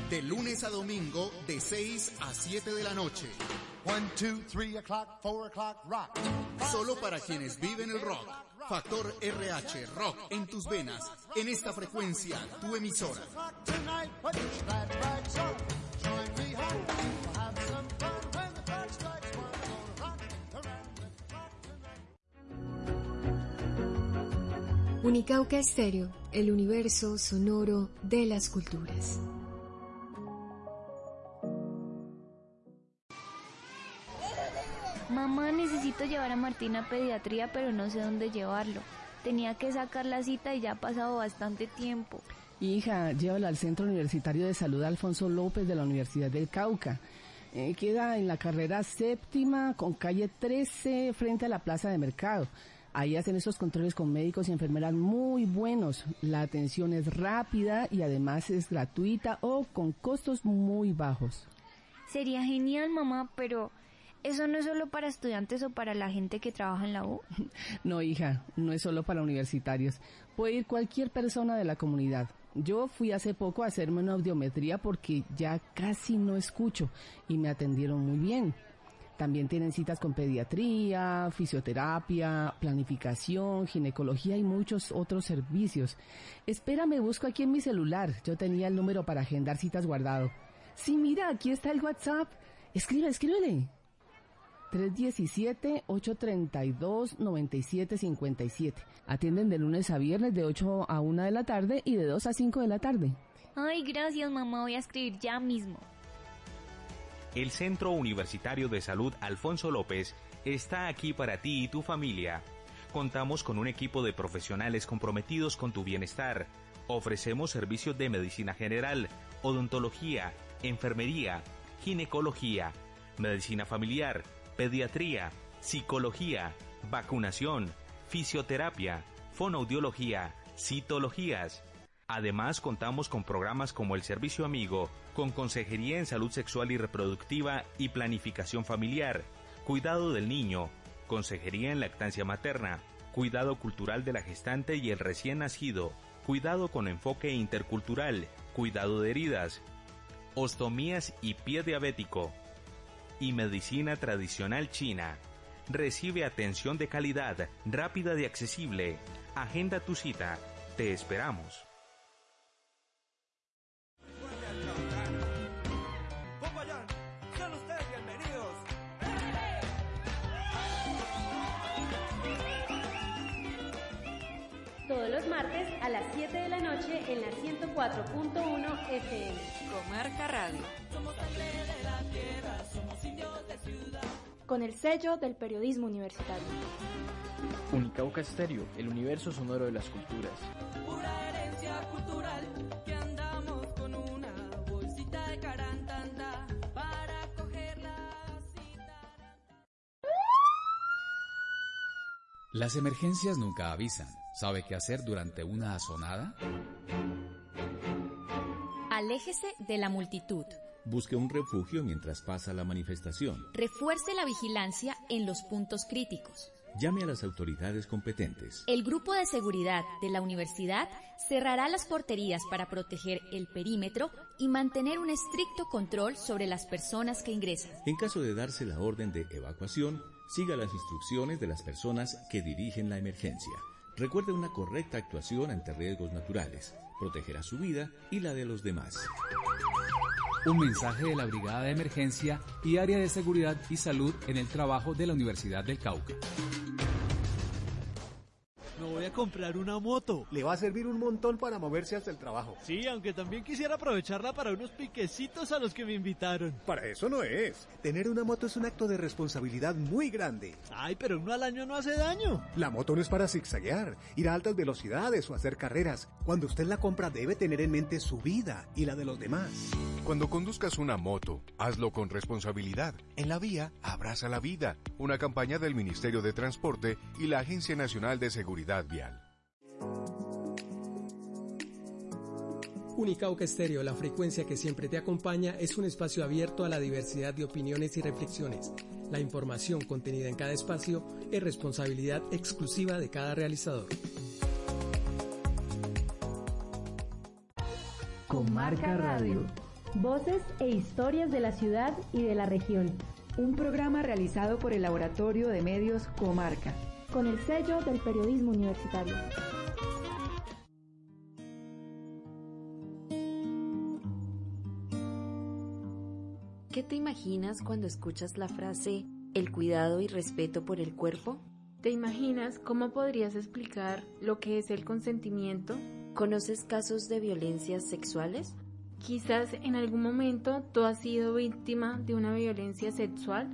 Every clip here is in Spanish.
De lunes a domingo, de 6 a 7 de la noche. 1, 2, 3 o'clock, 4 o'clock, rock. Solo para quienes viven el rock. Factor RH, rock en tus venas. En esta frecuencia, tu emisora. Unicauca Estéreo, el universo sonoro de las culturas. Mamá, necesito llevar a Martín a pediatría, pero no sé dónde llevarlo. Tenía que sacar la cita y ya ha pasado bastante tiempo. Hija, llévala al Centro Universitario de Salud Alfonso López de la Universidad del Cauca. Queda en la carrera 7ª con calle 13 frente a la Plaza de Mercado. Ahí hacen esos controles con médicos y enfermeras muy buenos. La atención es rápida y además es gratuita o con costos muy bajos. Sería genial, mamá, pero ¿eso no es solo para estudiantes o para la gente que trabaja en la U? No, hija, no es solo para universitarios. Puede ir cualquier persona de la comunidad. Yo fui hace poco a hacerme una audiometría porque ya casi no escucho y me atendieron muy bien. También tienen citas con pediatría, fisioterapia, planificación, ginecología y muchos otros servicios. Espérame, busco aquí en mi celular. Yo tenía el número para agendar citas guardado. Sí, mira, aquí está el WhatsApp. Escríbele. 317-832-9757. Atienden de lunes a viernes de 8 a 1 de la tarde y de 2 a 5 de la tarde. Ay, gracias, mamá. Voy a escribir ya mismo. El Centro Universitario de Salud Alfonso López está aquí para ti y tu familia. Contamos con un equipo de profesionales comprometidos con tu bienestar. Ofrecemos servicios de medicina general, odontología, enfermería, ginecología, medicina familiar, pediatría, psicología, vacunación, fisioterapia, fonoaudiología, citologías. Además, contamos con programas como el Servicio Amigo, con consejería en salud sexual y reproductiva y planificación familiar, cuidado del niño, consejería en lactancia materna, cuidado cultural de la gestante y el recién nacido, cuidado con enfoque intercultural, cuidado de heridas, ostomías y pie diabético, y medicina tradicional china. Recibe atención de calidad, rápida y accesible. Agenda tu cita. Te esperamos. Todos los martes a las 7 de la noche en la 104.1 FM. Comarca Radio. Somos sangre de la tierra, somos indios de ciudad. Con el sello del periodismo universitario. Unicauca Estéreo, el universo sonoro de las culturas. Pura herencia cultural, que andamos con una bolsita de carantanda para coger la cita. Las emergencias nunca avisan. ¿Sabe qué hacer durante una asonada? Aléjese de la multitud. Busque un refugio mientras pasa la manifestación. Refuerce la vigilancia en los puntos críticos. Llame a las autoridades competentes. El grupo de seguridad de la universidad cerrará las porterías para proteger el perímetro y mantener un estricto control sobre las personas que ingresan. En caso de darse la orden de evacuación, siga las instrucciones de las personas que dirigen la emergencia. Recuerde una correcta actuación ante riesgos naturales. Protegerá su vida y la de los demás. Un mensaje de la Brigada de Emergencia y Área de Seguridad y Salud en el Trabajo de la Universidad del Cauca. Me voy a comprar una moto. Le va a servir un montón para moverse hasta el trabajo. Sí, aunque también quisiera aprovecharla para unos piquecitos a los que me invitaron. Para eso no es. Tener una moto es un acto de responsabilidad muy grande. Ay, pero uno al año no hace daño. La moto no es para zigzaguear, ir a altas velocidades o hacer carreras. Cuando usted la compra debe tener en mente su vida y la de los demás. Cuando conduzcas una moto, hazlo con responsabilidad. En la vía, abraza la vida. Una campaña del Ministerio de Transporte y la Agencia Nacional de Seguridad Vial. Unicauca Estéreo, la frecuencia que siempre te acompaña, es un espacio abierto a la diversidad de opiniones y reflexiones. La información contenida en cada espacio es responsabilidad exclusiva de cada realizador. Comarca Radio. Voces e historias de la ciudad y de la región. Un programa realizado por el Laboratorio de Medios Comarca, con el sello del periodismo universitario. ¿Qué te imaginas cuando escuchas la frase el cuidado y respeto por el cuerpo? ¿Te imaginas cómo podrías explicar lo que es el consentimiento? ¿Conoces casos de violencias sexuales? Quizás en algún momento tú has sido víctima de una violencia sexual.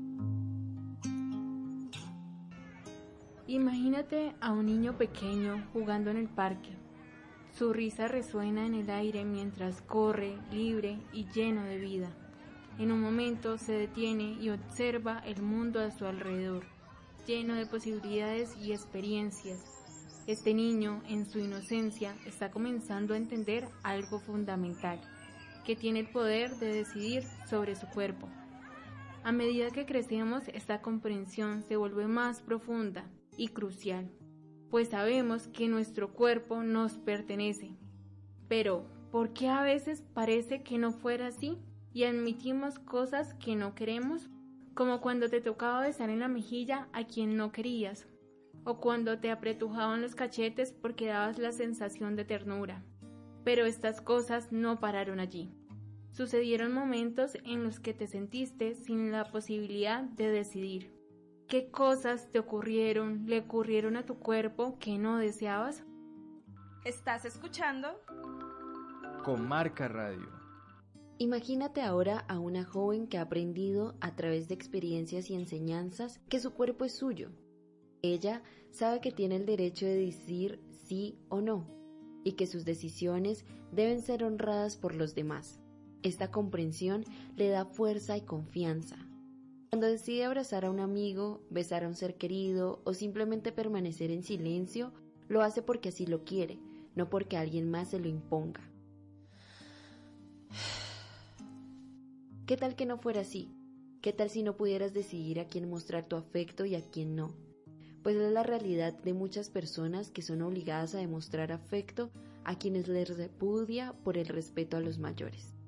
Imagínate a un niño pequeño jugando en el parque. Su risa resuena en el aire mientras corre, libre y lleno de vida. En un momento se detiene y observa el mundo a su alrededor, lleno de posibilidades y experiencias. Este niño, en su inocencia, está comenzando a entender algo fundamental, que tiene el poder de decidir sobre su cuerpo. A medida que crecemos, esta comprensión se vuelve más profunda y crucial, pues sabemos que nuestro cuerpo nos pertenece. Pero, ¿por qué a veces parece que no fuera así? Y admitimos cosas que no queremos, como cuando te tocaba besar en la mejilla a quien no querías, o cuando te apretujaban los cachetes porque dabas la sensación de ternura. Pero estas cosas no pararon allí. Sucedieron momentos en los que te sentiste sin la posibilidad de decidir. ¿Qué cosas le ocurrieron a tu cuerpo que no deseabas? ¿Estás escuchando? Comarca Radio. Imagínate ahora a una joven que ha aprendido a través de experiencias y enseñanzas que su cuerpo es suyo. Ella sabe que tiene el derecho de decir sí o no y que sus decisiones deben ser honradas por los demás. Esta comprensión le da fuerza y confianza. Cuando decide abrazar a un amigo, besar a un ser querido o simplemente permanecer en silencio, lo hace porque así lo quiere, no porque alguien más se lo imponga. ¿Qué tal que no fuera así? ¿Qué tal si no pudieras decidir a quién mostrar tu afecto y a quién no? Pues es la realidad de muchas personas que son obligadas a demostrar afecto a quienes les repudia por el respeto a los mayores.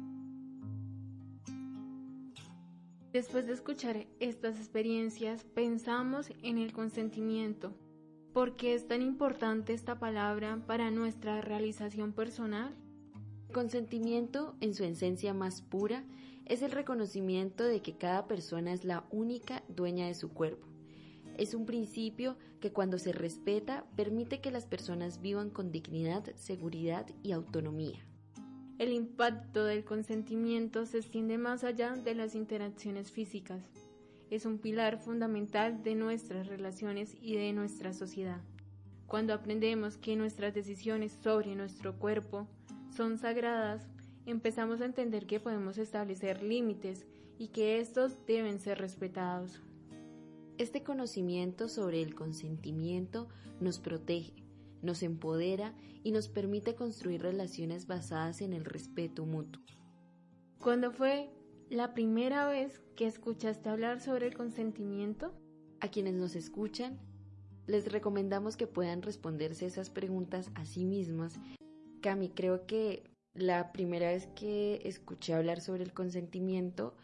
Después de escuchar estas experiencias, pensamos en el consentimiento. ¿Por qué es tan importante esta palabra para nuestra realización personal? Consentimiento, en su esencia más pura, es el reconocimiento de que cada persona es la única dueña de su cuerpo. Es un principio que cuando se respeta permite que las personas vivan con dignidad, seguridad y autonomía. El impacto del consentimiento se extiende más allá de las interacciones físicas. Es un pilar fundamental de nuestras relaciones y de nuestra sociedad. Cuando aprendemos que nuestras decisiones sobre nuestro cuerpo son sagradas, empezamos a entender que podemos establecer límites y que estos deben ser respetados. Este conocimiento sobre el consentimiento nos protege, nos empodera y nos permite construir relaciones basadas en el respeto mutuo. ¿Cuándo fue la primera vez que escuchaste hablar sobre el consentimiento? A quienes nos escuchan, les recomendamos que puedan responderse esas preguntas a sí mismas. Cami, creo que la primera vez que escuché hablar sobre el consentimiento,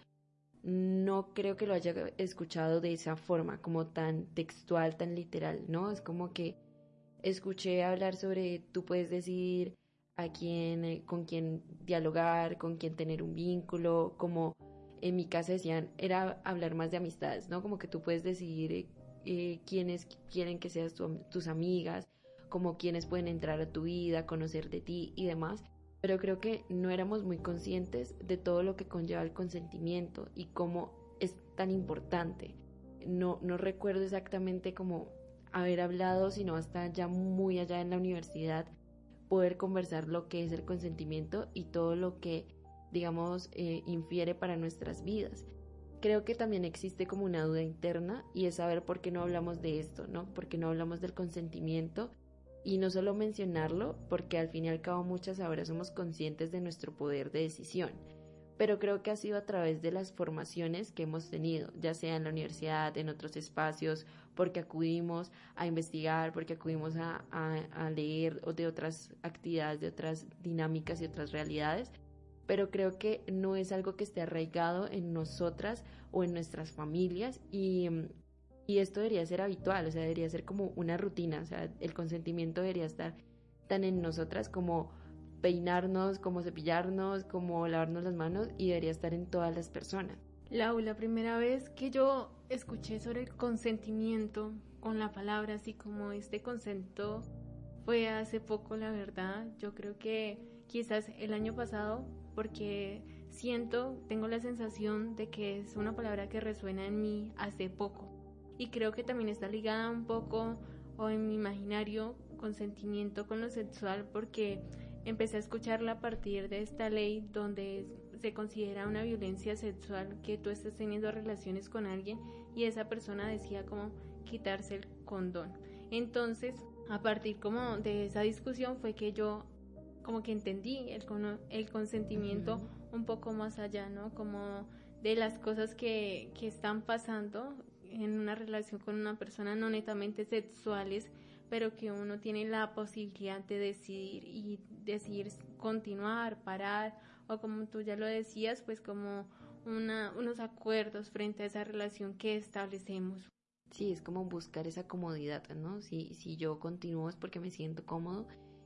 no creo que lo haya escuchado de esa forma, como tan textual, tan literal, ¿no? Es como que escuché hablar sobre tú puedes decidir a quién, con quién dialogar, con quién tener un vínculo, como en mi casa decían, era hablar más de amistades, ¿no? Como que tú puedes decidir quiénes quieren que seas tus amigas, como quiénes pueden entrar a tu vida, conocer de ti y demás. Pero creo que no éramos muy conscientes de todo lo que conlleva el consentimiento y cómo es tan importante. No recuerdo exactamente cómo haber hablado, sino hasta ya muy allá en la universidad, poder conversar lo que es el consentimiento y todo lo que, digamos, infiere para nuestras vidas. Creo que también existe como una duda interna y es saber por qué no hablamos de esto, ¿no? ¿Por qué no hablamos del consentimiento? Y no solo mencionarlo, porque al fin y al cabo muchas ahora somos conscientes de nuestro poder de decisión, pero creo que ha sido a través de las formaciones que hemos tenido, ya sea en la universidad, en otros espacios, porque acudimos a investigar, porque acudimos a leer de otras actividades, de otras dinámicas y otras realidades, pero creo que no es algo que esté arraigado en nosotras o en nuestras familias y esto debería ser habitual, o sea, debería ser como una rutina, o sea, el consentimiento debería estar tan en nosotras como peinarnos, como cepillarnos, como lavarnos las manos y debería estar en todas las personas. Lau, la primera vez que yo escuché sobre el consentimiento con la palabra así como consento fue hace poco, la verdad. Yo creo que quizás el año pasado, porque tengo la sensación de que es una palabra que resuena en mí hace poco. Y creo que también está ligada un poco, o en mi imaginario, consentimiento con lo sexual, porque empecé a escucharla a partir de esta ley donde se considera una violencia sexual que tú estés teniendo relaciones con alguien y esa persona decía como quitarse el condón. Entonces, a partir como de esa discusión fue que yo como que entendí el consentimiento un poco más allá, ¿no? Como de las cosas que están pasando en una relación con una persona no netamente sexuales, pero que uno tiene la posibilidad de decidir continuar, parar, o como tú ya lo decías, pues como unos acuerdos frente a esa relación que establecemos. Sí, es como buscar esa comodidad, ¿no? Si yo continúo es porque me siento cómodo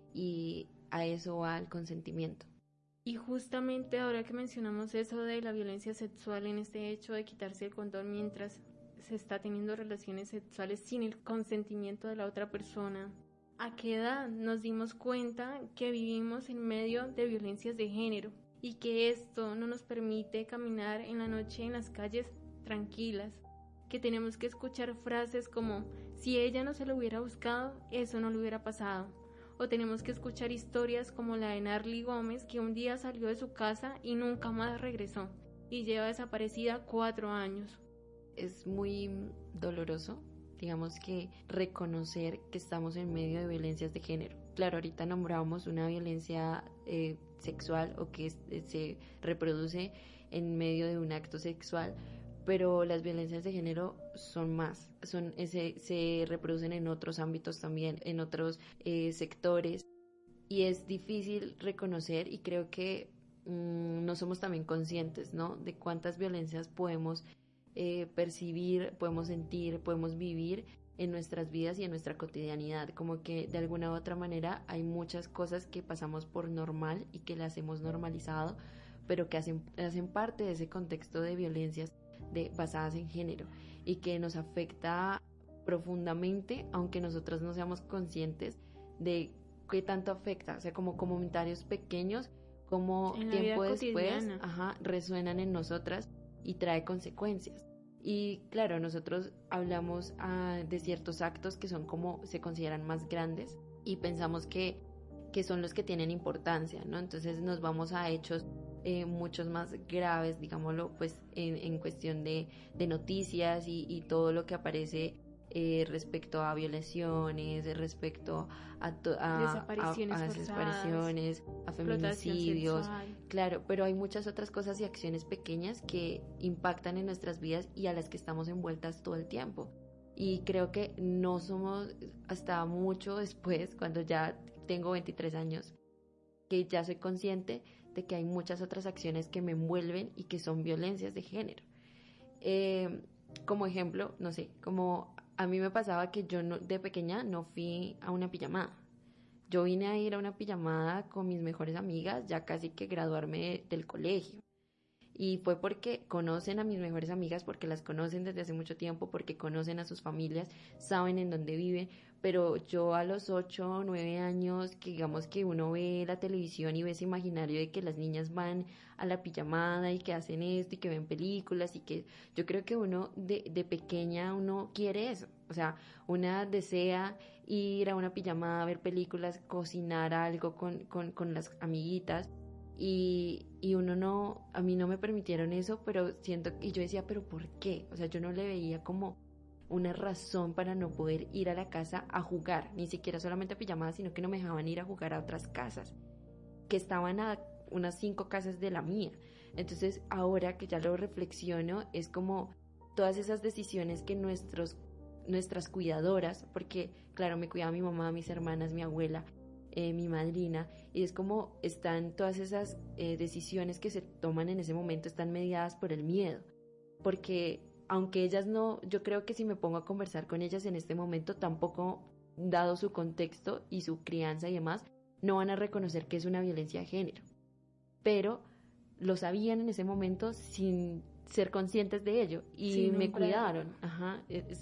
y a eso va el consentimiento. Y justamente ahora que mencionamos eso de la violencia sexual en este hecho de quitarse el condón mientras se está teniendo relaciones sexuales sin el consentimiento de la otra persona, ¿a qué edad nos dimos cuenta que vivimos en medio de violencias de género y que esto no nos permite caminar en la noche en las calles tranquilas? Que tenemos que escuchar frases como si ella no se lo hubiera buscado, eso no le hubiera pasado. O tenemos que escuchar historias como la de Narly Gómez, que un día salió de su casa y nunca más regresó y lleva desaparecida 4 años. Es muy doloroso, digamos, que reconocer que estamos en medio de violencias de género. Claro, ahorita nombramos una violencia sexual o que se reproduce en medio de un acto sexual, pero las violencias de género son más, se reproducen en otros ámbitos también, en otros sectores, y es difícil reconocer, y creo que no somos también conscientes, ¿no?, de cuántas violencias podemos percibir, podemos sentir, podemos vivir en nuestras vidas y en nuestra cotidianidad, como que de alguna u otra manera hay muchas cosas que pasamos por normal y que las hemos normalizado, pero que hacen parte de ese contexto de violencias basadas en género y que nos afecta profundamente, aunque nosotros no seamos conscientes de qué tanto afecta, o sea, como comentarios pequeños, como tiempo después resuenan en nosotras y trae consecuencias. Y claro, nosotros hablamos de ciertos actos que son como se consideran más grandes y pensamos que son los que tienen importancia, ¿no? Entonces nos vamos a hechos muchos más graves, digámoslo, pues en cuestión de noticias y todo lo que aparece respecto a violaciones, respecto a desapariciones, a feminicidios, claro, pero hay muchas otras cosas y acciones pequeñas que impactan en nuestras vidas y a las que estamos envueltas todo el tiempo. Y creo que no somos hasta mucho después, cuando ya tengo 23 años, que ya soy consciente de que hay muchas otras acciones que me envuelven y que son violencias de género. Como ejemplo, no sé, como a mí me pasaba que yo de pequeña no fui a una pijamada. Yo vine a ir a una pijamada con mis mejores amigas, ya casi que graduarme del colegio. Y fue porque conocen a mis mejores amigas, porque las conocen desde hace mucho tiempo, porque conocen a sus familias, saben en dónde viven. Pero yo a los 8 o 9 años, que digamos que uno ve la televisión y ve ese imaginario de que las niñas van a la pijamada y que hacen esto y que ven películas y que yo creo que uno de pequeña uno quiere eso. O sea, una desea ir a una pijamada, ver películas, cocinar algo con las amiguitas. Y uno no, a mí no me permitieron eso, pero siento, y yo decía, ¿pero por qué? O sea, yo no le veía como una razón para no poder ir a la casa a jugar, ni siquiera solamente a pijamadas, sino que no me dejaban ir a jugar a otras casas, que estaban a unas 5 casas de la mía. Entonces, ahora que ya lo reflexiono, es como todas esas decisiones que nuestras cuidadoras, porque claro, me cuidaba mi mamá, mis hermanas, mi abuela, mi madrina, y es como están todas esas decisiones que se toman en ese momento, están mediadas por el miedo, porque aunque ellas no, yo creo que si me pongo a conversar con ellas en este momento, tampoco, dado su contexto y su crianza y demás, no van a reconocer que es una violencia de género, pero lo sabían en ese momento sin ser conscientes de ello y sí, me cuidaron. Ajá,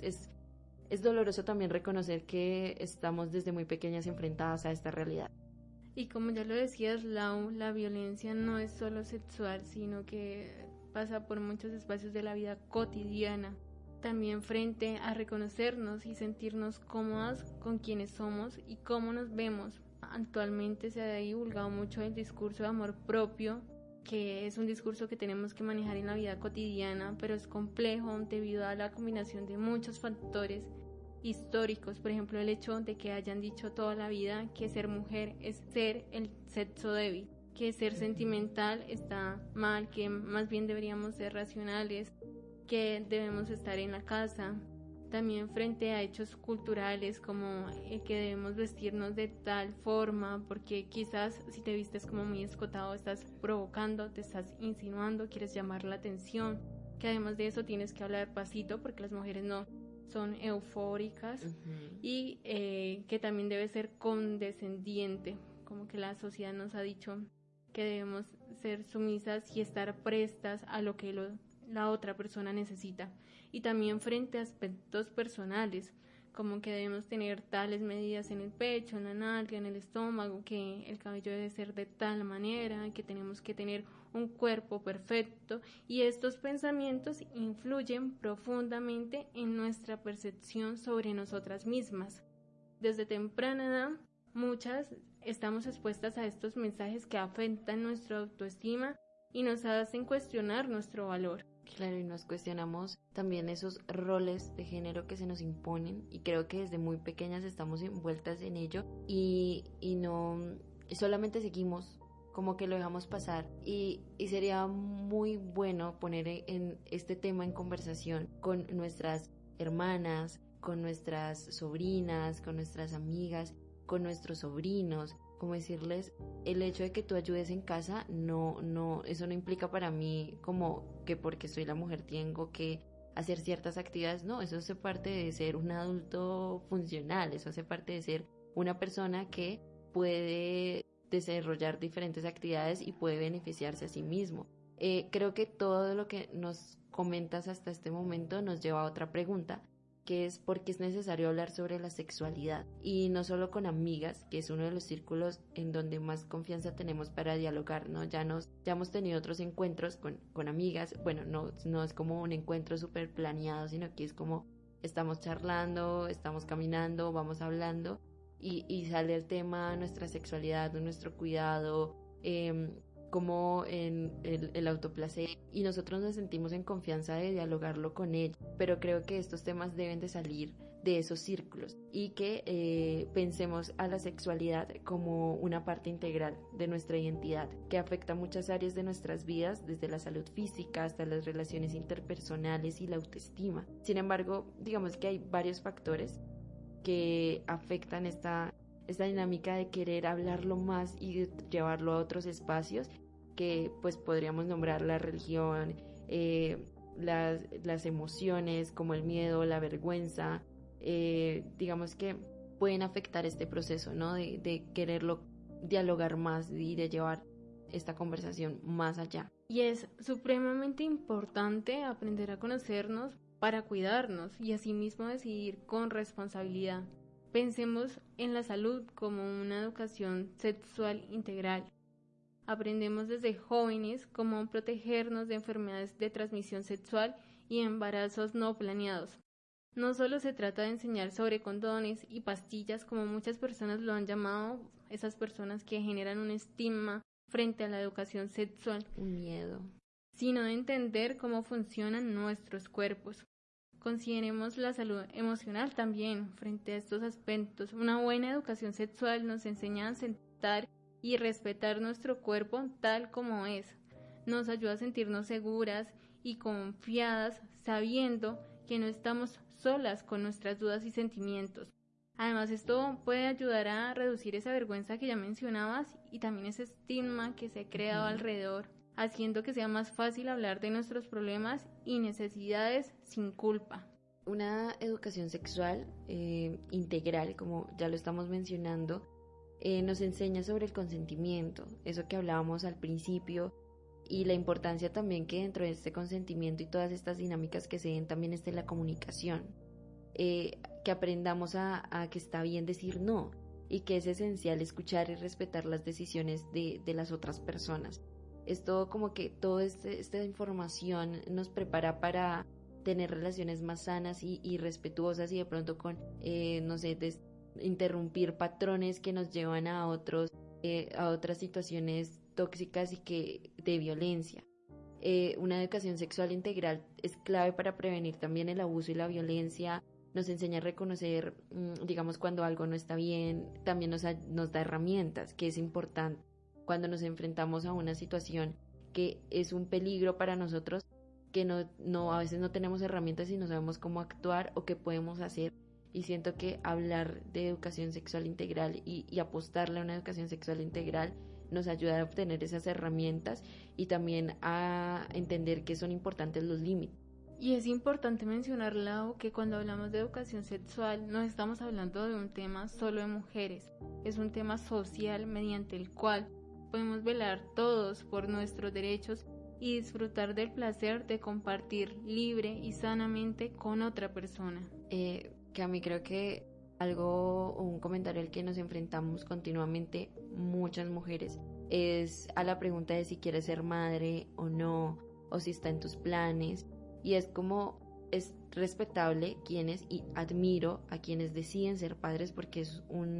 es doloroso también reconocer que estamos desde muy pequeñas enfrentadas a esta realidad. Y como ya lo decías, Lau, la violencia no es solo sexual, sino que pasa por muchos espacios de la vida cotidiana. También frente a reconocernos y sentirnos cómodas con quienes somos y cómo nos vemos. Actualmente se ha divulgado mucho el discurso de amor propio, que es un discurso que tenemos que manejar en la vida cotidiana, pero es complejo debido a la combinación de muchos factores históricos. Por ejemplo, el hecho de que hayan dicho toda la vida que ser mujer es ser el sexo débil, que ser sentimental está mal, que más bien deberíamos ser racionales, que debemos estar en la casa. También frente a hechos culturales como el que debemos vestirnos de tal forma, porque quizás si te vistes como muy escotado estás provocando, te estás insinuando, quieres llamar la atención, que además de eso tienes que hablar pasito porque las mujeres no son eufóricas, y que también debe ser condescendiente, como que la sociedad nos ha dicho que debemos ser sumisas y estar prestas a lo que la otra persona necesita. Y también frente a aspectos personales, como que debemos tener tales medidas en el pecho, en la nalga, en el estómago, que el cabello debe ser de tal manera, que tenemos que tener un cuerpo perfecto, y estos pensamientos influyen profundamente en nuestra percepción sobre nosotras mismas. Desde temprana edad, muchas estamos expuestas a estos mensajes que afectan nuestra autoestima y nos hacen cuestionar nuestro valor. Claro, y nos cuestionamos también esos roles de género que se nos imponen, y creo que desde muy pequeñas estamos envueltas en ello y no solamente seguimos, como que lo dejamos pasar, y sería muy bueno poner en este tema en conversación con nuestras hermanas, con nuestras sobrinas, con nuestras amigas, con nuestros sobrinos, como decirles, el hecho de que tú ayudes en casa, eso no implica para mí como que porque soy la mujer tengo que hacer ciertas actividades. No, eso hace parte de ser un adulto funcional, eso hace parte de ser una persona que puede desarrollar diferentes actividades y puede beneficiarse a sí mismo. Creo que todo lo que nos comentas hasta este momento nos lleva a otra pregunta, que es por qué es necesario hablar sobre la sexualidad, y no solo con amigas, que es uno de los círculos en donde más confianza tenemos para dialogar, ¿no? Ya hemos tenido otros encuentros con amigas, bueno, no es como un encuentro súper planeado, sino que es como estamos charlando, estamos caminando, vamos hablando, y sale el tema, nuestra sexualidad, nuestro cuidado, como en el autoplacer, y nosotros nos sentimos en confianza de dialogarlo con ella, pero creo que estos temas deben de salir de esos círculos y que pensemos a la sexualidad como una parte integral de nuestra identidad, que afecta muchas áreas de nuestras vidas, desde la salud física hasta las relaciones interpersonales y la autoestima. Sin embargo, digamos que hay varios factores que afectan esta dinámica de querer hablarlo más y de llevarlo a otros espacios, que pues podríamos nombrar la religión, las emociones como el miedo, la vergüenza, digamos que pueden afectar este proceso, ¿no? De quererlo dialogar más y de llevar esta conversación más allá. Y es supremamente importante aprender a conocernos para cuidarnos y asimismo decidir con responsabilidad. Pensemos en la salud como una educación sexual integral. Aprendemos desde jóvenes cómo protegernos de enfermedades de transmisión sexual y embarazos no planeados. No solo se trata de enseñar sobre condones y pastillas, como muchas personas lo han llamado, esas personas que generan un estigma frente a la educación sexual, un miedo, sino de entender cómo funcionan nuestros cuerpos. Consideremos la salud emocional también frente a estos aspectos. Una buena educación sexual nos enseña a aceptar y respetar nuestro cuerpo tal como es. Nos ayuda a sentirnos seguras y confiadas, sabiendo que no estamos solas con nuestras dudas y sentimientos. Además, esto puede ayudar a reducir esa vergüenza que ya mencionabas y también ese estigma que se ha creado alrededor, haciendo que sea más fácil hablar de nuestros problemas y necesidades sin culpa. Una educación sexual integral, como ya lo estamos mencionando, nos enseña sobre el consentimiento, eso que hablábamos al principio, y la importancia también que dentro de este consentimiento y todas estas dinámicas que se den también esté la comunicación, que aprendamos a que está bien decir no y que es esencial escuchar y respetar las decisiones de las otras personas. Esto como que toda esta información nos prepara para tener relaciones más sanas y respetuosas y de pronto con, interrumpir patrones que nos llevan a otras situaciones tóxicas y de violencia. Una educación sexual integral es clave para prevenir también el abuso y la violencia. Nos enseña a reconocer, digamos, cuando algo no está bien, también nos da herramientas, que es importante. Cuando nos enfrentamos a una situación que es un peligro para nosotros, que a veces no tenemos herramientas y no sabemos cómo actuar o qué podemos hacer. Y siento que hablar de educación sexual integral y apostarle a una educación sexual integral nos ayuda a obtener esas herramientas y también a entender que son importantes los límites. Y es importante mencionar, Lau, que cuando hablamos de educación sexual no estamos hablando de un tema solo de mujeres, es un tema social mediante el cual podemos velar todos por nuestros derechos y disfrutar del placer de compartir libre y sanamente con otra persona. Cami, creo que un comentario al que nos enfrentamos continuamente muchas mujeres es a la pregunta de si quieres ser madre o no, o si está en tus planes. Y es respetable y admiro a quienes deciden ser padres porque es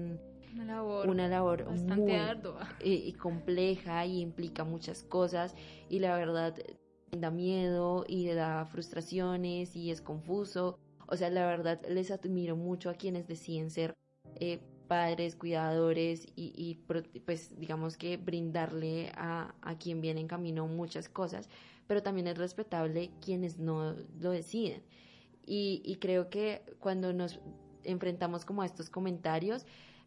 una labor bastante muy ardua y compleja y implica muchas cosas y la verdad da miedo y da frustraciones y es confuso. O sea, la verdad les admiro mucho a quienes deciden ser padres, cuidadores y pues digamos que brindarle a quien viene en camino muchas cosas, pero también es respetable quienes no lo deciden. Y creo que cuando nos enfrentamos como a estos comentarios,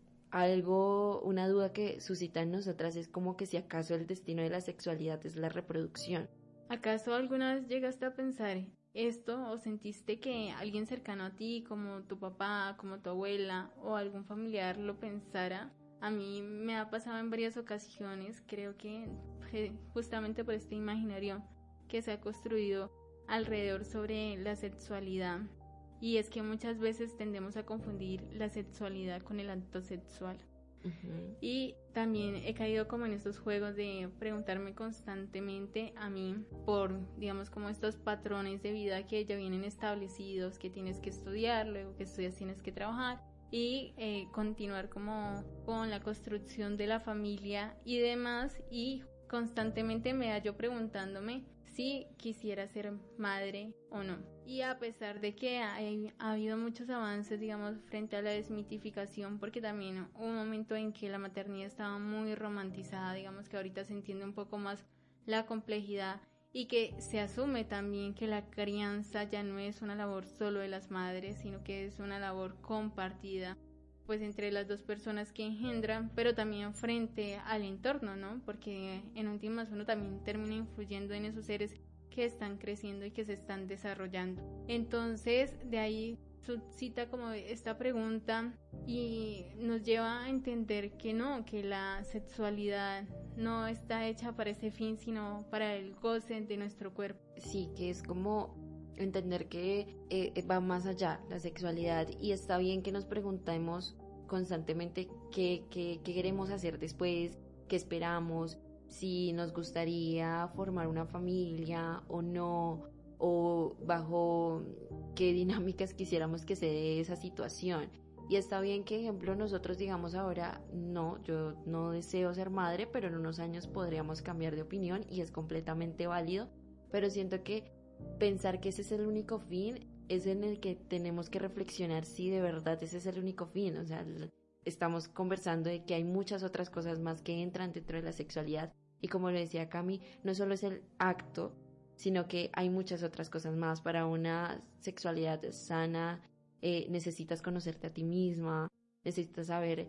una duda que suscita en nosotras es como que si acaso el destino de la sexualidad es la reproducción. ¿Acaso alguna vez llegaste a pensar esto o sentiste que alguien cercano a ti, como tu papá, como tu abuela o algún familiar lo pensara? A mí me ha pasado en varias ocasiones, creo que justamente por este imaginario que se ha construido alrededor sobre la sexualidad. Y es que muchas veces tendemos a confundir la sexualidad con el acto sexual. Uh-huh. Y también he caído como en estos juegos de preguntarme constantemente a mí por, digamos, como estos patrones de vida que ya vienen establecidos, que tienes que estudiar, luego que estudias tienes que trabajar y continuar como con la construcción de la familia y demás, y constantemente me hallo preguntándome si quisiera ser madre o no. Y a pesar de que ha habido muchos avances, digamos, frente a la desmitificación, porque también hubo un momento en que la maternidad estaba muy romantizada, digamos que ahorita se entiende un poco más la complejidad y que se asume también que la crianza ya no es una labor solo de las madres, sino que es una labor compartida, pues entre las dos personas que engendran, pero también frente al entorno, ¿no? Porque en últimas uno también termina influyendo en esos seres que están creciendo y que se están desarrollando. Entonces, de ahí suscita como esta pregunta y nos lleva a entender que no, que la sexualidad no está hecha para ese fin, sino para el goce de nuestro cuerpo. Sí, que es como entender que va más allá la sexualidad, y está bien que nos preguntemos constantemente qué queremos hacer después, qué esperamos, si nos gustaría formar una familia o no, o bajo qué dinámicas quisiéramos que se dé esa situación. Y está bien que, ejemplo, nosotros digamos ahora, no, yo no deseo ser madre, pero en unos años podríamos cambiar de opinión y es completamente válido, pero siento que pensar que ese es el único fin es en el que tenemos que reflexionar si de verdad ese es el único fin. O sea, estamos conversando de que hay muchas otras cosas más que entran dentro de la sexualidad, y como lo decía Cami, no solo es el acto, sino que hay muchas otras cosas más. Para una sexualidad sana necesitas conocerte a ti misma, necesitas saber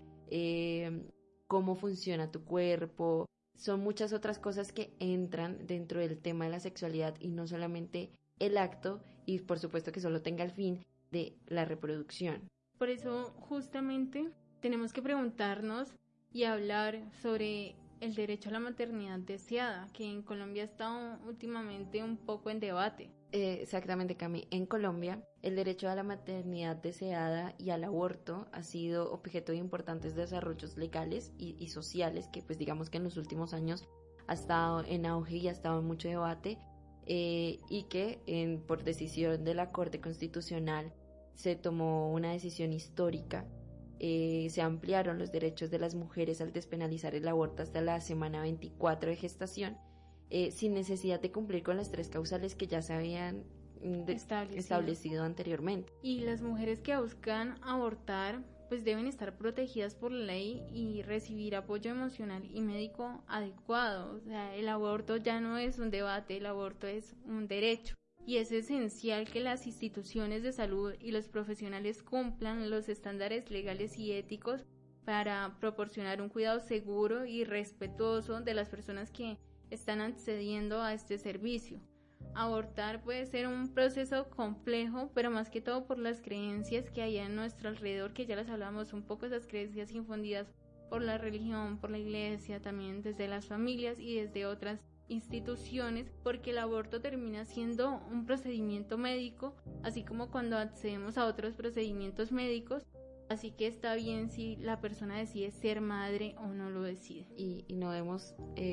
cómo funciona tu cuerpo. Son muchas otras cosas que entran dentro del tema de la sexualidad y no solamente el acto, y por supuesto que solo tenga el fin de la reproducción. Por eso justamente tenemos que preguntarnos y hablar sobre el derecho a la maternidad deseada, que en Colombia ha estado últimamente un poco en debate. Exactamente, Cami. En Colombia, el derecho a la maternidad deseada y al aborto ha sido objeto de importantes desarrollos legales y sociales, que pues digamos que en los últimos años ha estado en auge y ha estado en mucho debate, y que por decisión de la Corte Constitucional se tomó una decisión histórica. Se ampliaron los derechos de las mujeres al despenalizar el aborto hasta la semana 24 de gestación, sin necesidad de cumplir con las 3 causales que ya se habían establecido anteriormente. Y las mujeres que buscan abortar pues deben estar protegidas por la ley y recibir apoyo emocional y médico adecuado. O sea, el aborto ya no es un debate, el aborto es un derecho. Y es esencial que las instituciones de salud y los profesionales cumplan los estándares legales y éticos para proporcionar un cuidado seguro y respetuoso de las personas que están accediendo a este servicio. Abortar puede ser un proceso complejo, pero más que todo por las creencias que hay a nuestro alrededor, que ya las hablamos un poco, esas creencias infundidas por la religión, por la iglesia, también desde las familias y desde otras instituciones, porque el aborto termina siendo un procedimiento médico, así como cuando accedemos a otros procedimientos médicos, así que está bien si la persona decide ser madre o no lo decide. Y no debemos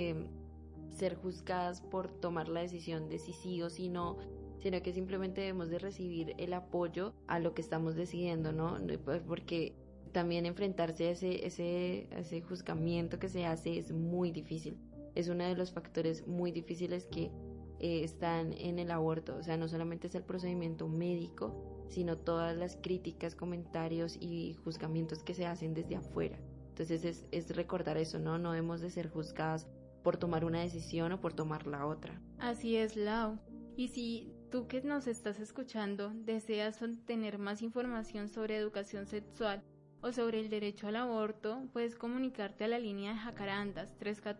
ser juzgadas por tomar la decisión de si sí o si no, sino que simplemente debemos de recibir el apoyo a lo que estamos decidiendo, ¿no? Porque también enfrentarse a ese juzgamiento que se hace es muy difícil. Es uno de los factores muy difíciles que están en el aborto. O sea, no solamente es el procedimiento médico, sino todas las críticas, comentarios y juzgamientos que se hacen desde afuera. Entonces es recordar eso, ¿no? No debemos de ser juzgadas por tomar una decisión o por tomar la otra. Así es, Lau. Y si tú que nos estás escuchando deseas obtener más información sobre educación sexual o sobre el derecho al aborto, puedes comunicarte a la línea de Jacarandas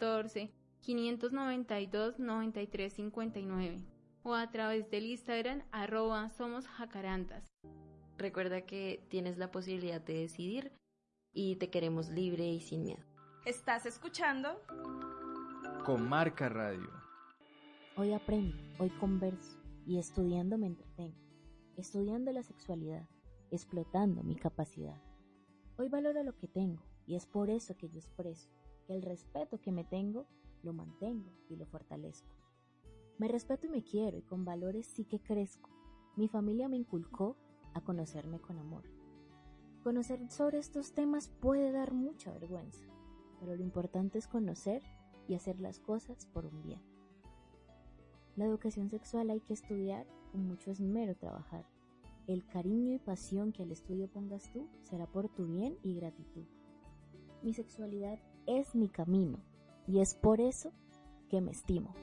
314-592-9359 o a través del Instagram @somosjacarandas. Recuerda que tienes la posibilidad de decidir y te queremos libre y sin miedo. ¿Estás escuchando? Comarca Radio. Hoy aprendo, hoy converso y estudiando me entretengo, estudiando la sexualidad, explotando mi capacidad. Hoy valoro lo que tengo y es por eso que yo expreso que el respeto que me tengo lo mantengo y lo fortalezco. Me respeto y me quiero y con valores sí que crezco. Mi familia me inculcó a conocerme con amor. Conocer sobre estos temas puede dar mucha vergüenza, pero lo importante es conocer y hacer las cosas por un bien. La educación sexual hay que estudiar, con mucho esmero trabajar. El cariño y pasión que al estudio pongas tú será por tu bien y gratitud. Mi sexualidad es mi camino y es por eso que me estimo.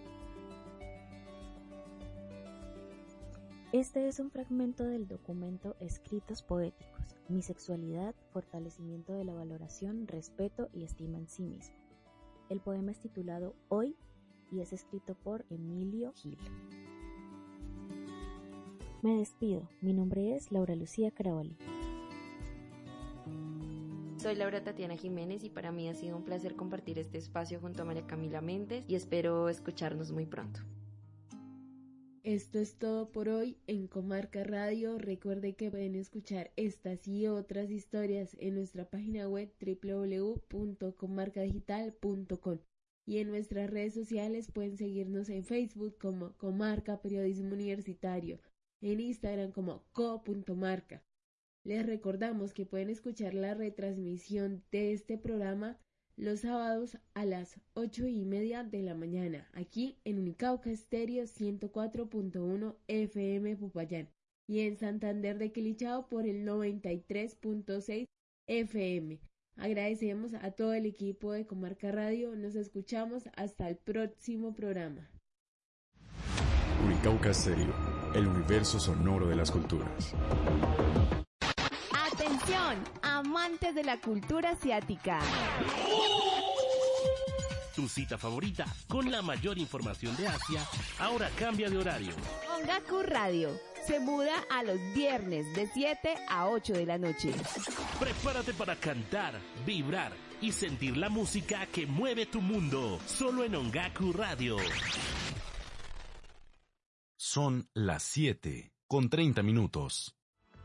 Este es un fragmento del documento Escritos Poéticos, Mi sexualidad, fortalecimiento de la valoración, respeto y estima en sí mismo. El poema es titulado Hoy y es escrito por Emilio Gil. Me despido, mi nombre es Laura Lucía Carabalí. Soy Laura Tatiana Jiménez y para mí ha sido un placer compartir este espacio junto a María Camila Méndez y espero escucharnos muy pronto. Esto es todo por hoy en Comarca Radio. Recuerde que pueden escuchar estas y otras historias en nuestra página web www.comarcadigital.com y en nuestras redes sociales pueden seguirnos en Facebook como Comarca Periodismo Universitario, en Instagram como co.marca. Les recordamos que pueden escuchar la retransmisión de este programa los sábados a las 8:30 de la mañana, aquí en Unicauca Estéreo 104.1 FM Popayán y en Santander de Quilichao por el 93.6 FM. Agradecemos a todo el equipo de Comarca Radio, nos escuchamos hasta el próximo programa. Unicauca Estéreo, el universo sonoro de las culturas. ¡Atención! Atención, amantes de la cultura asiática. Tu cita favorita con la mayor información de Asia ahora cambia de horario. Ongaku Radio se muda a los viernes de 7 a 8 de la noche. Prepárate para cantar, vibrar y sentir la música que mueve tu mundo. Solo en Ongaku Radio. Son las 7:30.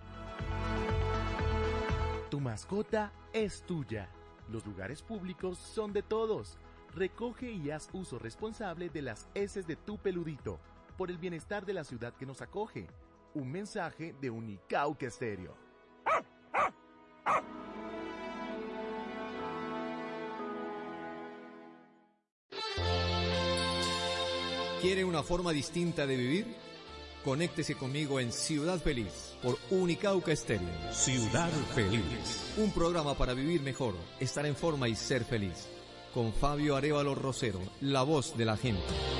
Tu mascota es tuya. Los lugares públicos son de todos. Recoge y haz uso responsable de las heces de tu peludito, por el bienestar de la ciudad que nos acoge. Un mensaje de Unicauca Estéreo. ¿Quiere una forma distinta de vivir? Conéctese conmigo en Ciudad Feliz por Unicauca Estéreo. Ciudad Feliz. Un programa para vivir mejor, estar en forma y ser feliz. Con Fabio Arévalo Rosero, la voz de la gente.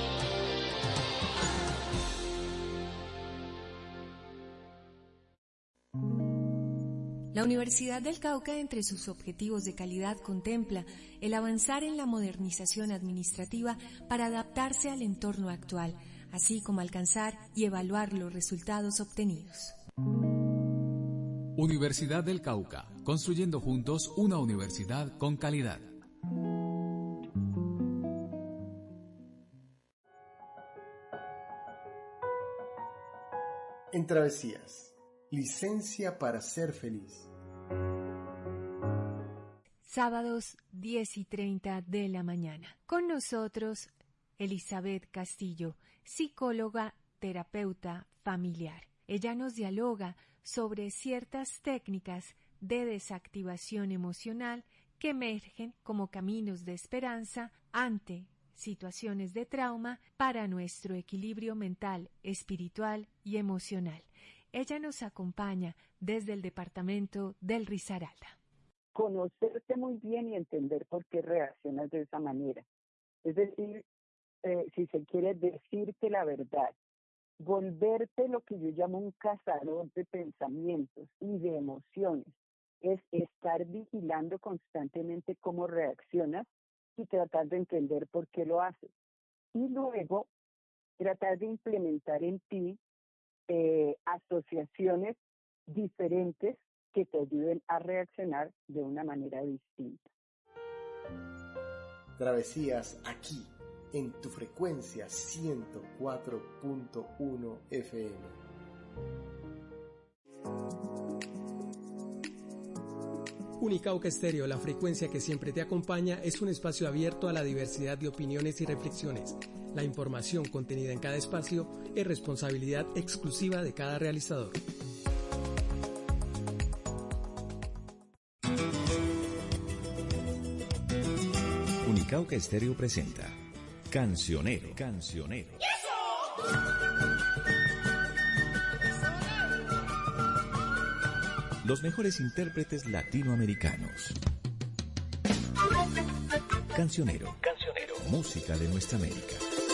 La Universidad del Cauca, entre sus objetivos de calidad, contempla el avanzar en la modernización administrativa para adaptarse al entorno actual, así como alcanzar y evaluar los resultados obtenidos. Universidad del Cauca, construyendo juntos una universidad con calidad. En Travesías, licencia para ser feliz. Sábados 10:30 de la mañana. Con nosotros, Elizabeth Castillo, psicóloga, terapeuta familiar. Ella nos dialoga sobre ciertas técnicas de desactivación emocional que emergen como caminos de esperanza ante situaciones de trauma para nuestro equilibrio mental, espiritual y emocional. Ella nos acompaña desde el departamento del Risaralda. Conocerte muy bien y entender por qué reaccionas de esa manera. Es decir, si se quiere decirte la verdad, volverte lo que yo llamo un cazador de pensamientos y de emociones, es estar vigilando constantemente cómo reaccionas y tratar de entender por qué lo haces. Y luego tratar de implementar en ti asociaciones diferentes que te ayuden a reaccionar de una manera distinta. Travesías aquí, en tu frecuencia 104.1 FM. Unicauca Estéreo, la frecuencia que siempre te acompaña, es un espacio abierto a la diversidad de opiniones y reflexiones. La información contenida en cada espacio es responsabilidad exclusiva de cada realizador. Unicauca Estéreo presenta Cancionero. Los mejores intérpretes latinoamericanos. Cancionero. Música de nuestra América.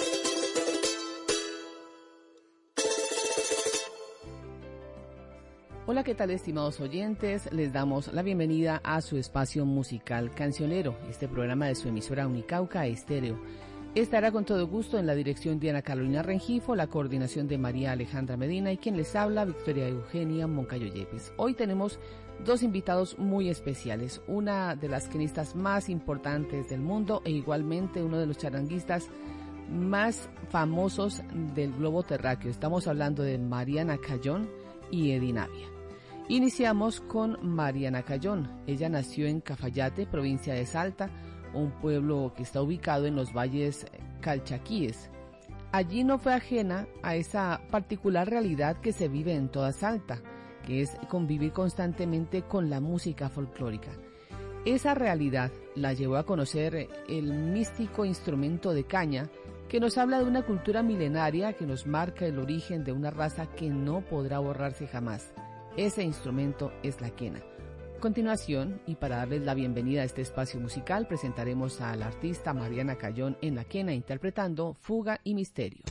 Hola, ¿qué tal, estimados oyentes? Les damos la bienvenida a su espacio musical Cancionero, este programa de su emisora Unicauca Estéreo. Estará con todo gusto en la dirección Diana Carolina Rengifo, la coordinación de María Alejandra Medina y quien les habla, Victoria Eugenia Moncayo Yepes. Hoy tenemos dos invitados muy especiales, una de las quenistas más importantes del mundo e igualmente uno de los charanguistas más famosos del globo terráqueo. Estamos hablando de Mariana Cayón y Eddie Navia. Iniciamos con Mariana Cayón. Ella nació en Cafayate, provincia de Salta, un pueblo que está ubicado en los valles calchaquíes. Allí no fue ajena a esa particular realidad que se vive en toda Salta, que es convivir constantemente con la música folclórica. Esa realidad la llevó a conocer el místico instrumento de caña, que nos habla de una cultura milenaria que nos marca el origen de una raza que no podrá borrarse jamás. Ese instrumento es la quena. A continuación, y para darles la bienvenida a este espacio musical, presentaremos a la artista Mariana Cayón en la quena interpretando Fuga y Misterio.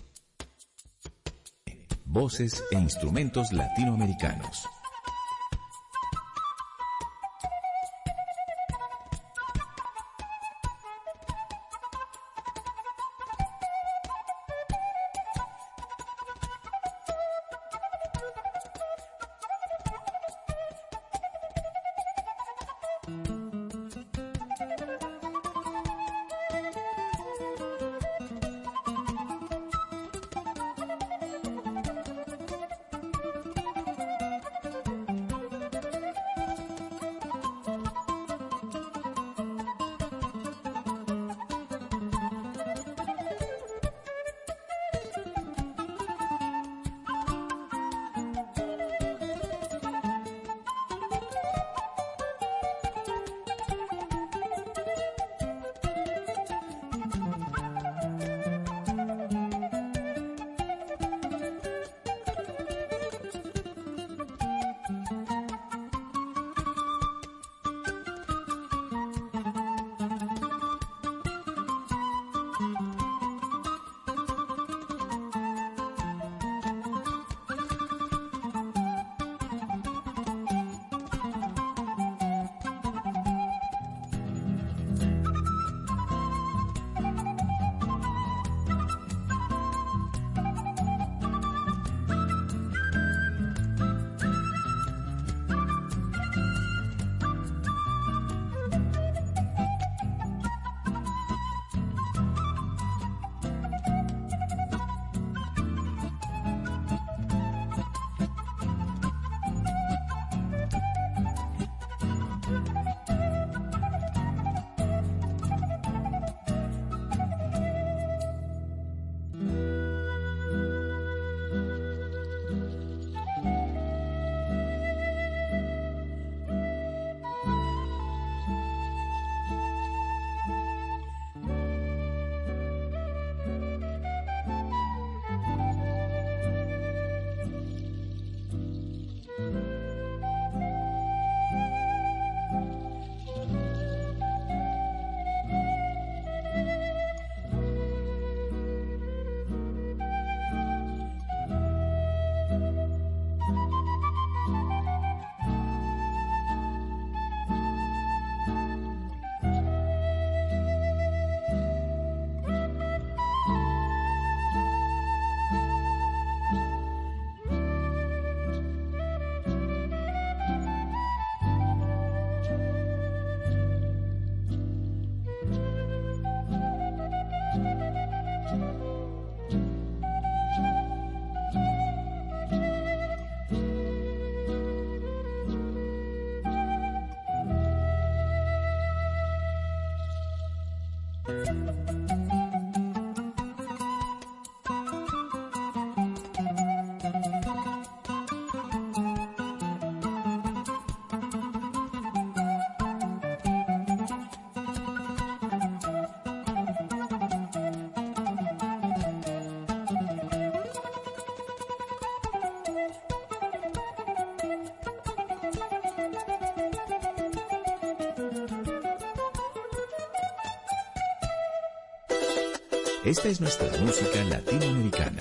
Voces e instrumentos latinoamericanos. Esta es nuestra música latinoamericana.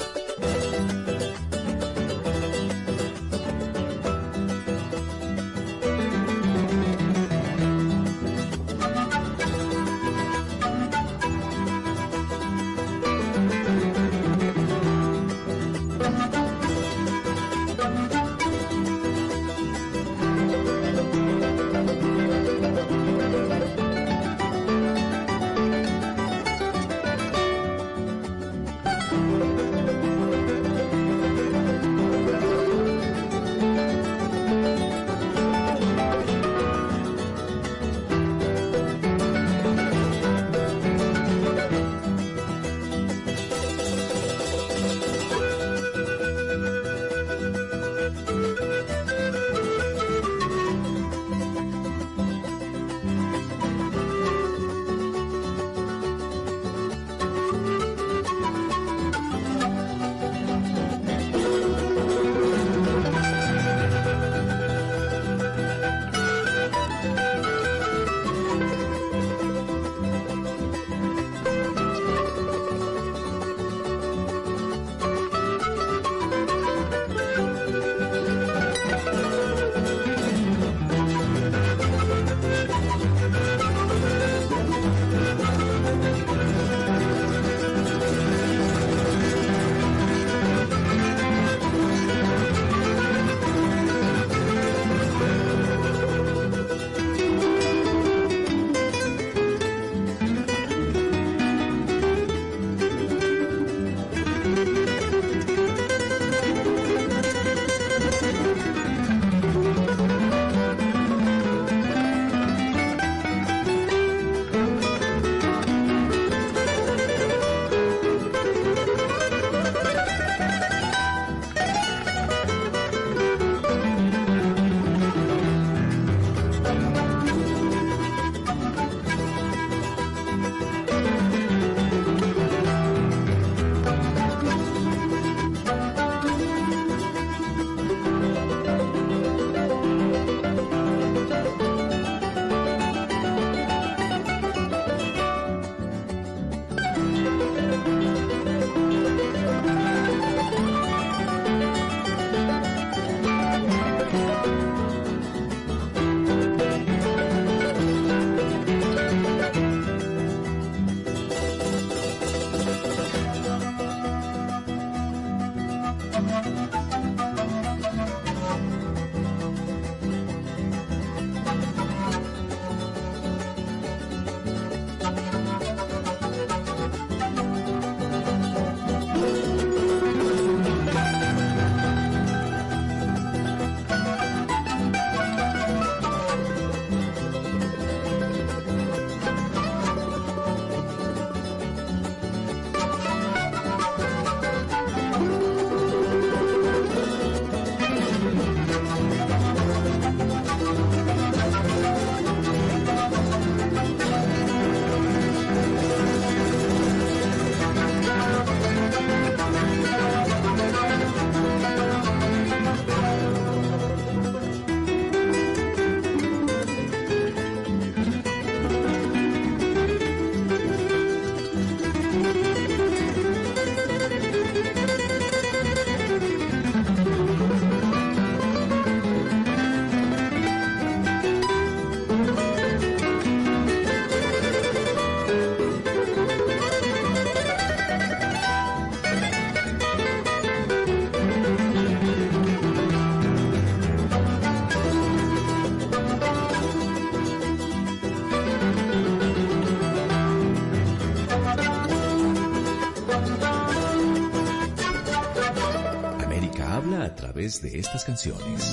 A través de estas canciones.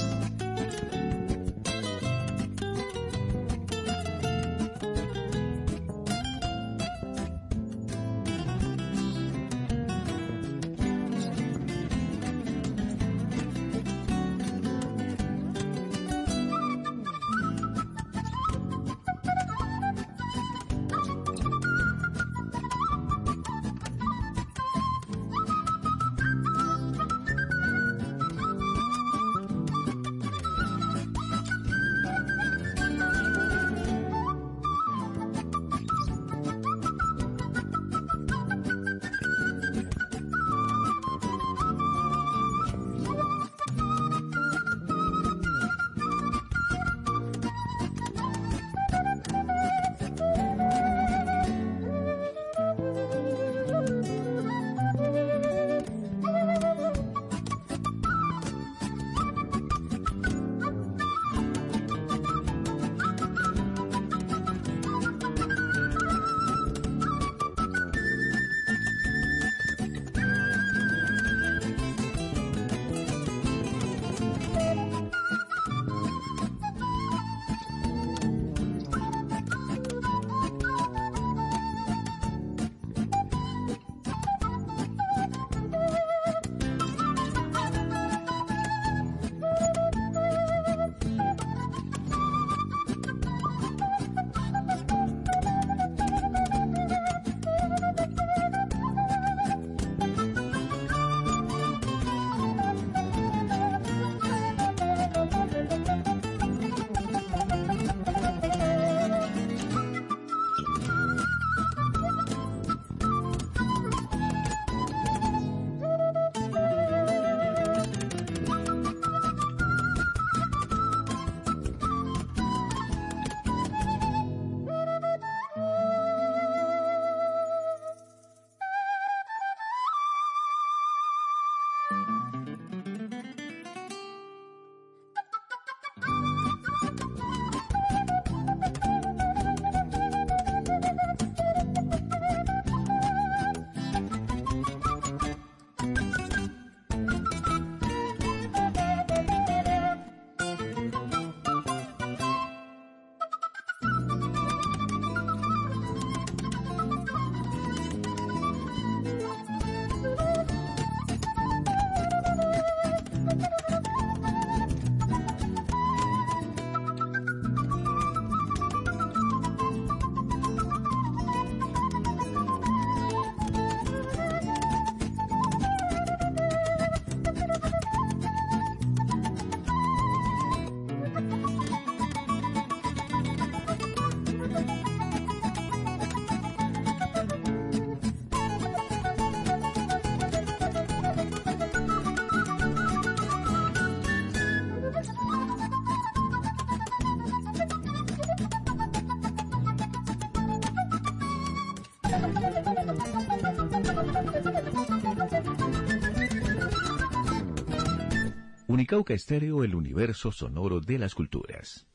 Unicauca Estéreo, el universo sonoro de las culturas.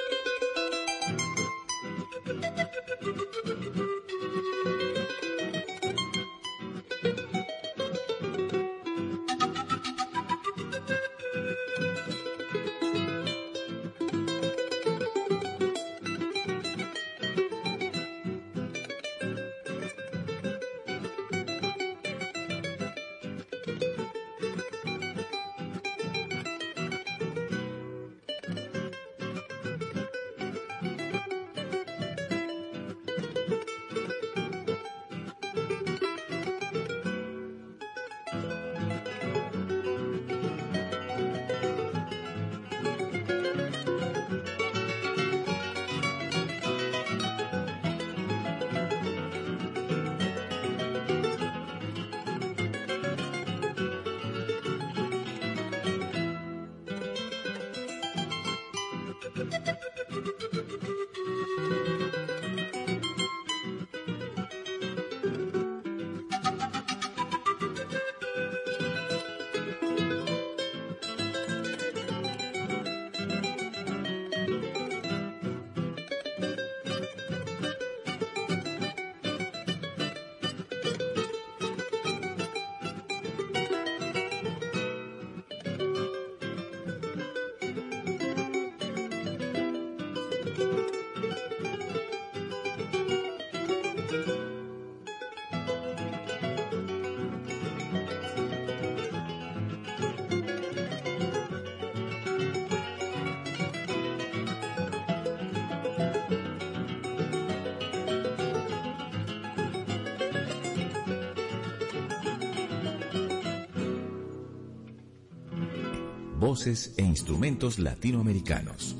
Voces e instrumentos latinoamericanos.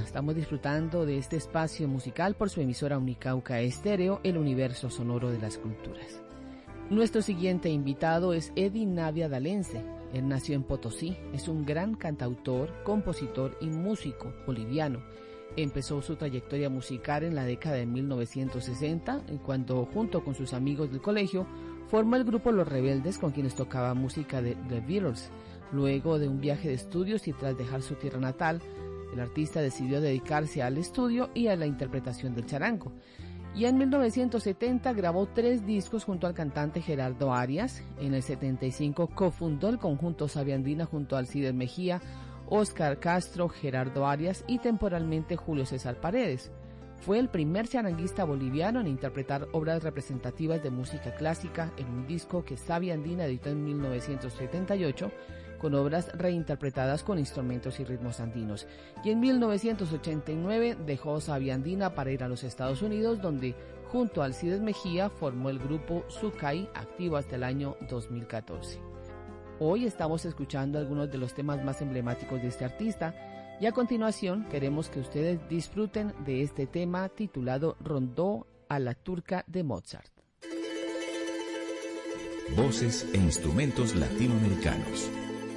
Estamos disfrutando de este espacio musical por su emisora Unicauca Estéreo, el universo sonoro de las culturas. Nuestro siguiente invitado es Eddie Navia Dalense. Él nació en Potosí, es un gran cantautor, compositor y músico boliviano. Empezó su trayectoria musical en la década de 1960, cuando junto con sus amigos del colegio formó el grupo Los Rebeldes, con quienes tocaba música de The Beatles. Luego de un viaje de estudios y tras dejar su tierra natal, el artista decidió dedicarse al estudio y a la interpretación del charango. Y en 1970 grabó 3 discos junto al cantante Gerardo Arias. En el 75 cofundó el conjunto Sabia Andina junto a Alcides Mejía, Óscar Castro, Gerardo Arias y temporalmente Julio César Paredes. Fue el primer charanguista boliviano en interpretar obras representativas de música clásica en un disco que Sabia Andina editó en 1978, con obras reinterpretadas con instrumentos y ritmos andinos. Y en 1989 dejó Sabia Andina para ir a los Estados Unidos, donde junto a Alcides Mejía formó el grupo Sucay, activo hasta el año 2014. Hoy estamos escuchando algunos de los temas más emblemáticos de este artista y a continuación queremos que ustedes disfruten de este tema titulado Rondó a la turca de Mozart. Voces e instrumentos latinoamericanos.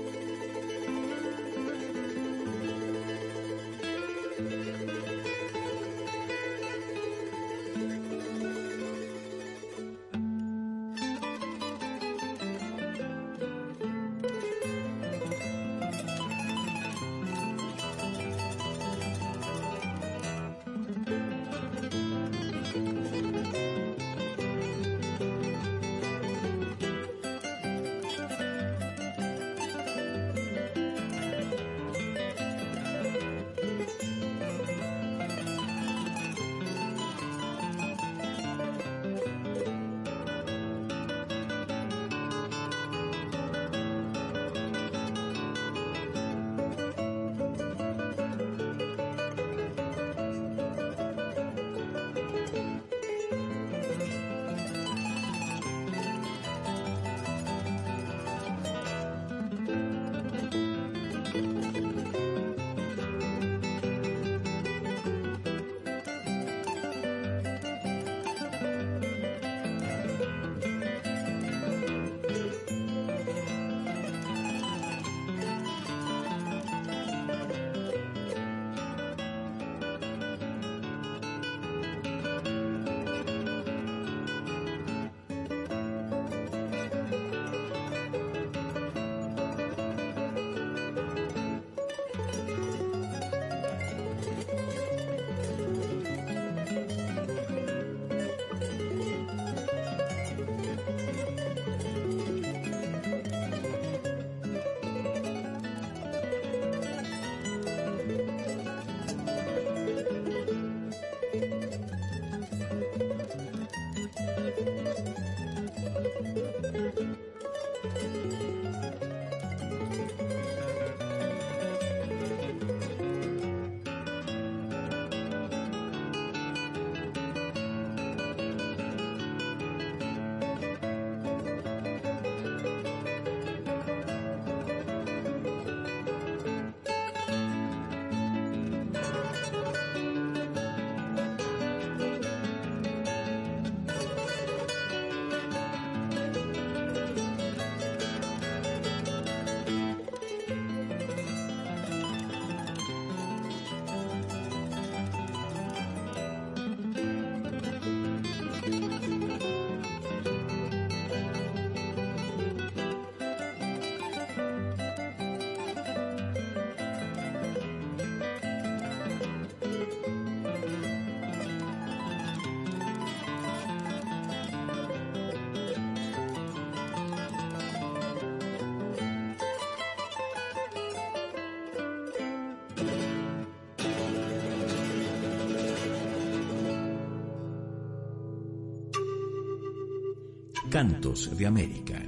Cantos de América.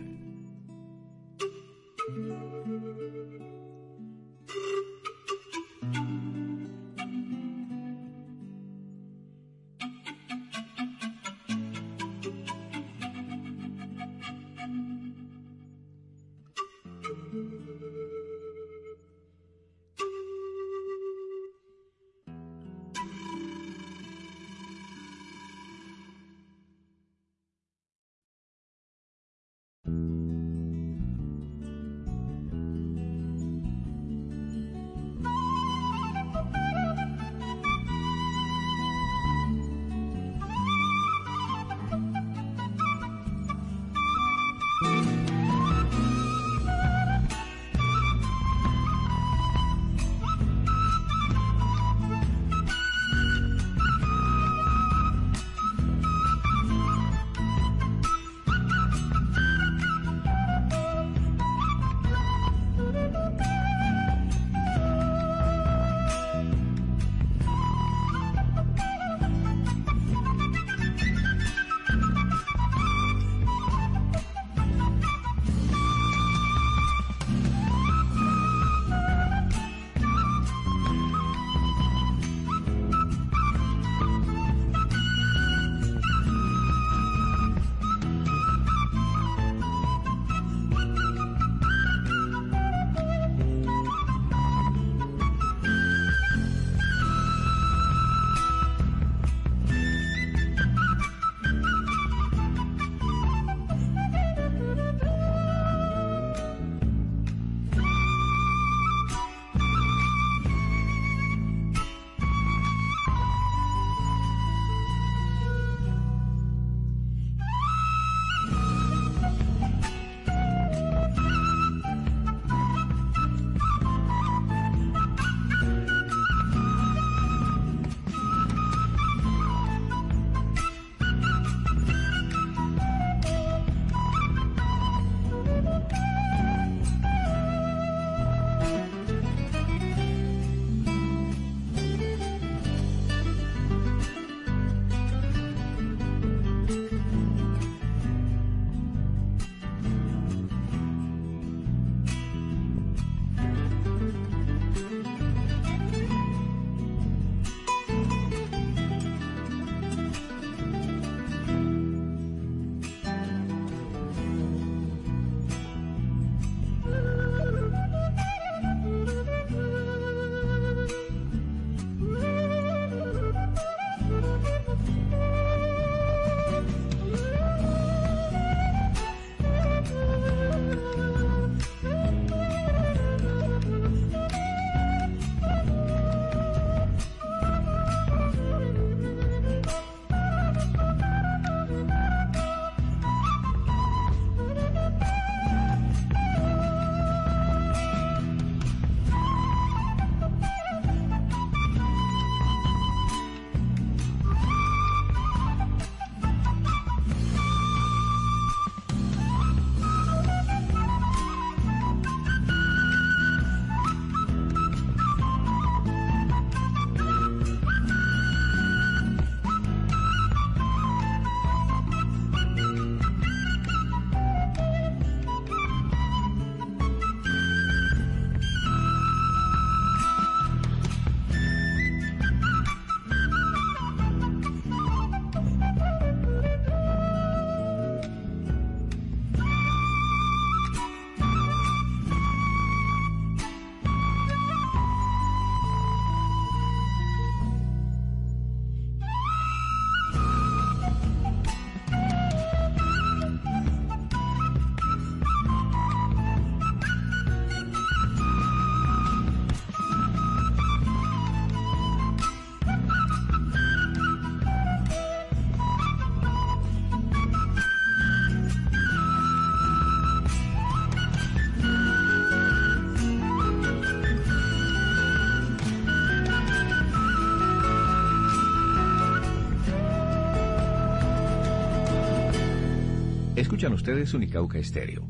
Escuchan ustedes Unicauca Estéreo,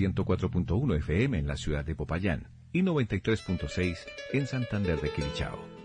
104.1 FM en la ciudad de Popayán y 93.6 en Santander de Quilichao.